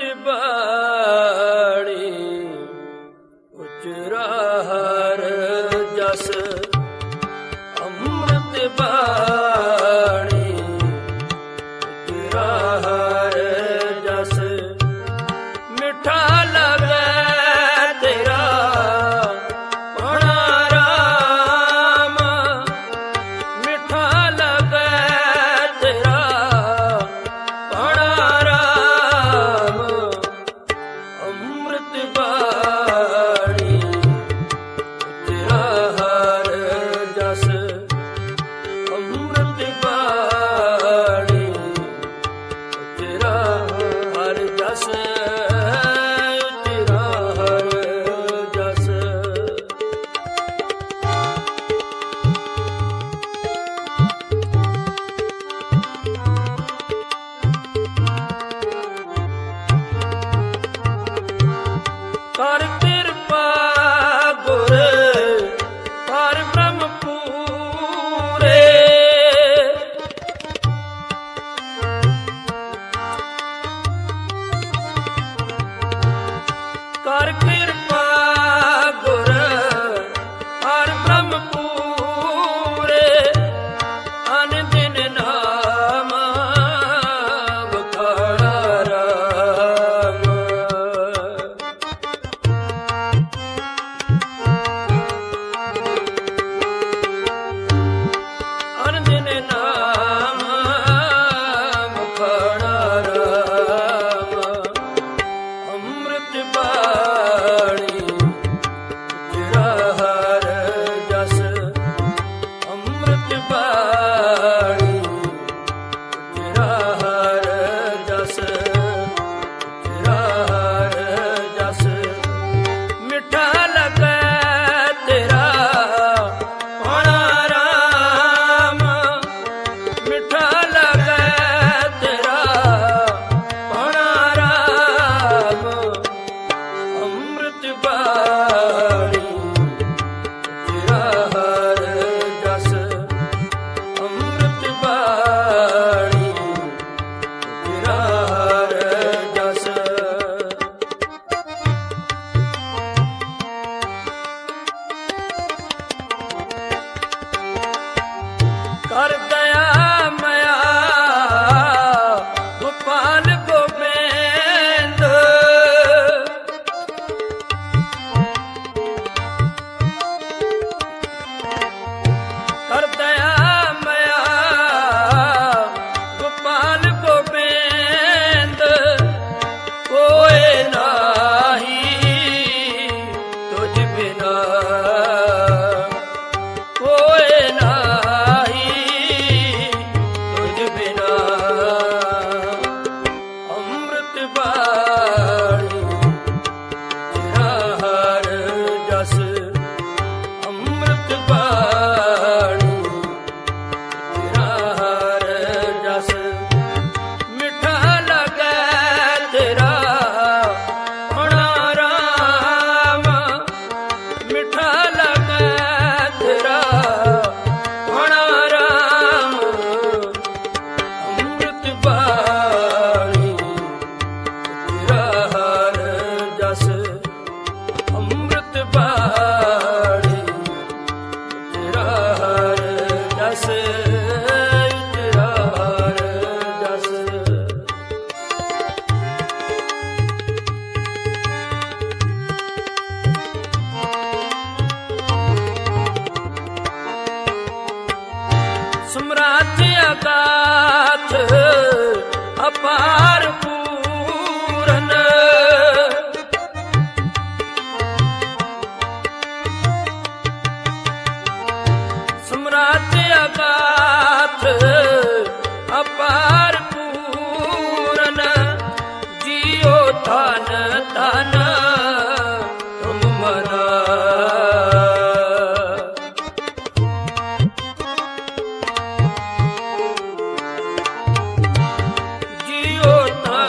ਬਾਣੀ ਉਚਰਾ ਹਰ ਜਸ ਅੰਮ੍ਰਿਤ ਬਾਣੀ ਉਚਰਾ ਹਰ ਜਸ ਮਿੱਠਾ ਲਗੈ ਤੇਰਾ ਪਣਾ ਰਾਮ ਮਿੱਠਾ ਲਗੈ ਤੇਰਾ ਪਣਾ ਰਾਮ ਅੰਮ੍ਰਿਤ ਬਾਣੀ ਉਚਰਾ ਹਰ ਜਸ ਅੰਮ੍ਰਿਤ ਬਾਣੀ ਉਚਰਾ ਹਰ ਜਸ ਉਚਰਾ ਹਰ ਜਸ ਕਰ ਕਿਰਪਾ ਗੁਰ ਪਰ ਬ੍ਰਹਮ ਪੂਰੇ ਕਰ ਕਿਰਪਾ ਗੁਰ ਪਰ ਬ੍ਰਹਮ ਪੂਰੇ ਅਨ ਦਿਨ ਨਾਮ ਵਖਾਣਾ ਰਾਮ ਅਨ ਦਿਨ ਨਾਮ ਵਖਾਣਾ ਰਾਮ ਅੰਮ੍ਰਿਤ ਬਾਣੀ ਉਚਰਾ ਹਰ ਜਸ ਅੰਮ੍ਰਿਤ ਬਾਣੀ ਉਚਰਾ ਹਰ ਜਸ ਉਚਰਾ ਹਰ ਜਸ ਮਿੱਠਾ ਲਗੈ ਤੇਰਾ ਪਣਾ ਰਾਮ ਮਿੱਠਾ ਲਗੈ ਤੇਰਾ ਪਣਾ ਰਾਮ ਅੰਮ੍ਰਿਤ ਬਾਣੀ ਉਚਰਾ ਹਰ ਜਸ ਅੰਮ੍ਰਿਤ ਬਾਣੀ ਉਚਰਾ ਹਰ ਜਸ ਕਰ ਦਇਆ ਮਇਆ ਗੋਪਾਲ ਗੋਬਿੰਦ ਕਰ ਦਇਆ ਮਇਆ ਗੋਪਾਲ ਗੋਬਿੰਦ ਕੋਇ ਨਾਹੀ ਤੁਝ ਬਿਨਾ ਕੋਇ ਨਾਹੀ ਤੁਝ ਬਿਨਾ ਅੰਮ੍ਰਿਤ ਬਾਣੀ ਉਚਰਾ ਹਰ ਜਸ ਅੰਮ੍ਰਿਤ ਬਾਣੀ ਉਚਰਾ ਹਰ ਜਸ ਮਿੱਠਾ ਲਗੈ ਤੇਰਾ ਪਣਾ ਰਾਮ ਮਿੱਠਾ ਲਗੈ ਤੇਰਾ ਪਣਾ ਰਾਮ ਅੰਮ੍ਰਿਤ ਬਾਣੀ ਉਚਰਾ ਹਰ ਜਸ ਅੰਮ੍ਰਿਤ ਬਾਣੀ ਉਚਰਾ ਹਰ ਜਸ ਉਚਰਾ ਹਰ ਜਸ ਸਮਰਾਟ ਅਗਾਥ ਅਪਾਰ ਪੂਰਨ ਸਮਰਾਟ ਅਗਾਥ ਅਪਾਰ ਪੂਰਨ ਜੀਓ ਧਨ ਧਨ ਤੁਮ ਮਨਾ ਜੀਓ ਧਨ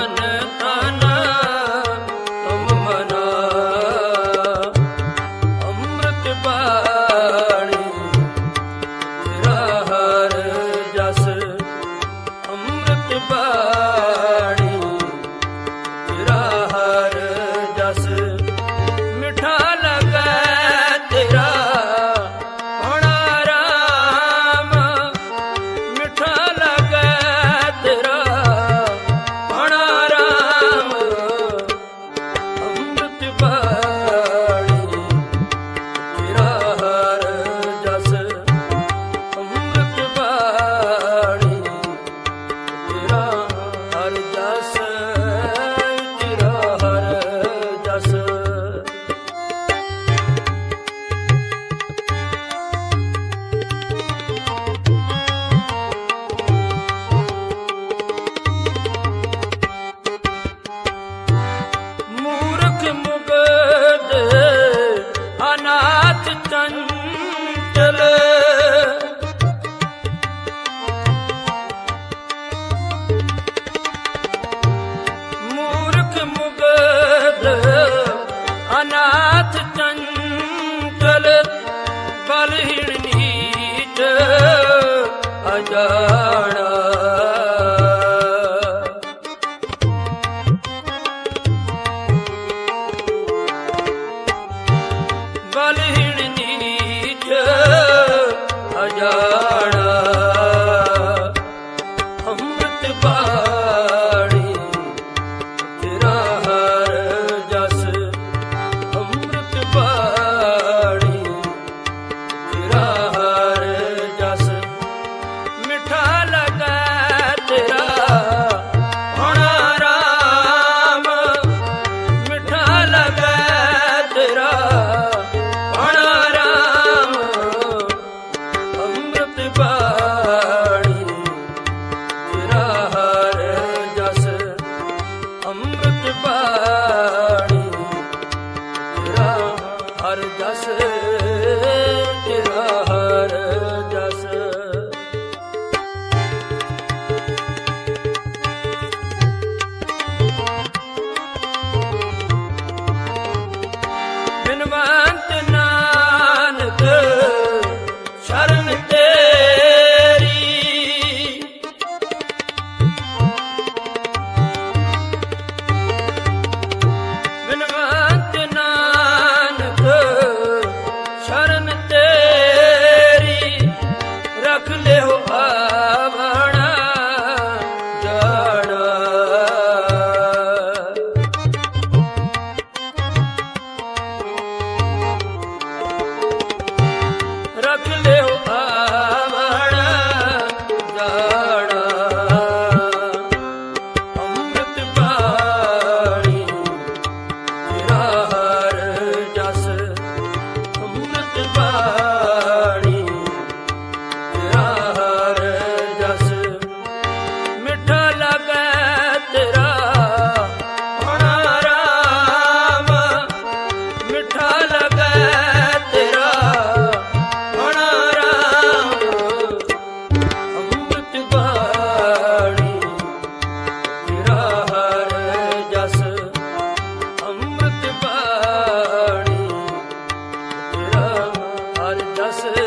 ਰਸ